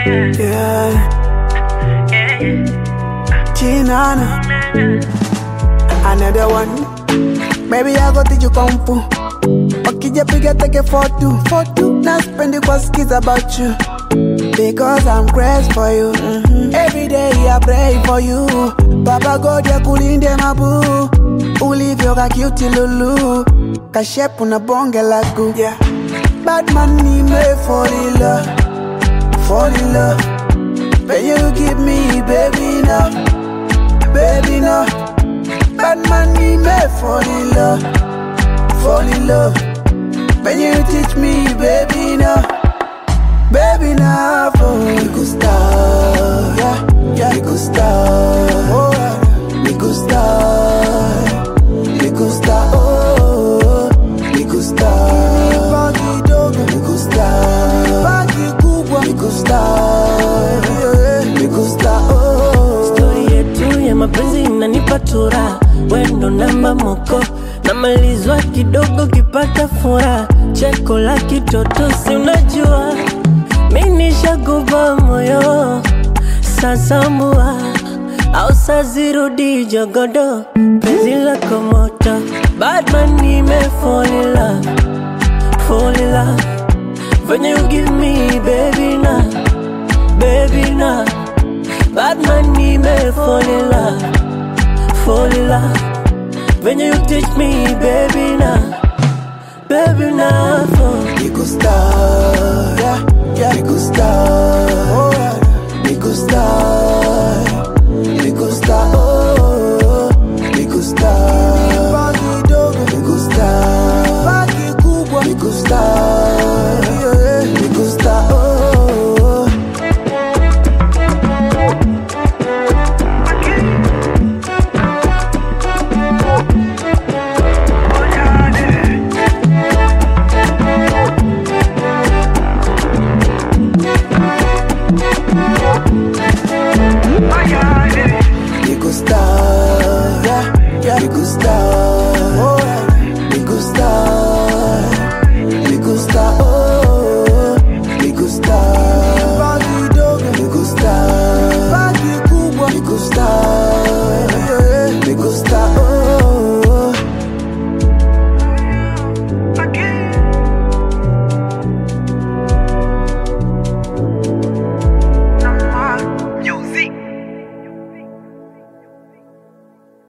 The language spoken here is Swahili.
Yeah. Chinana. Another one. Baby, I go teach you kung fu. Okija piga take a photo. Now spend it was kids about you. Because I'm crazy for you. Every day I pray for you. Papa God ya kulinde mabu. Ulivyo ka cute lulu. Kashepu na bonge lagu. Yeah. Bad man need me fall in love. Fall in love. When you give me baby now. Baby now. Bad man need me fall in love. Fall in love. When you teach me baby now. Baby now for me go star. Yeah, me go star. Oh, me go star. Me go star. Oh, me go star. Baggy dog, me go star. Baggy kubwa, me go star. Me go star. Oh, story yetu ya mapenzi inanipa tura. Wendo namba moko namalizwa kidogo kipata fura. Cheko la kitoto si unajua mimi nishakupa moyo. Sasa mua au sazirudi jogodo. Penzi lako moto. Bad man nime fall in love. Fall in love. When you give me baby na. Baby na. Bad man nime fall in love. Fall in love. When you teach me baby na. Baby na for me go star. Yeah, me go star. Oh, me go star.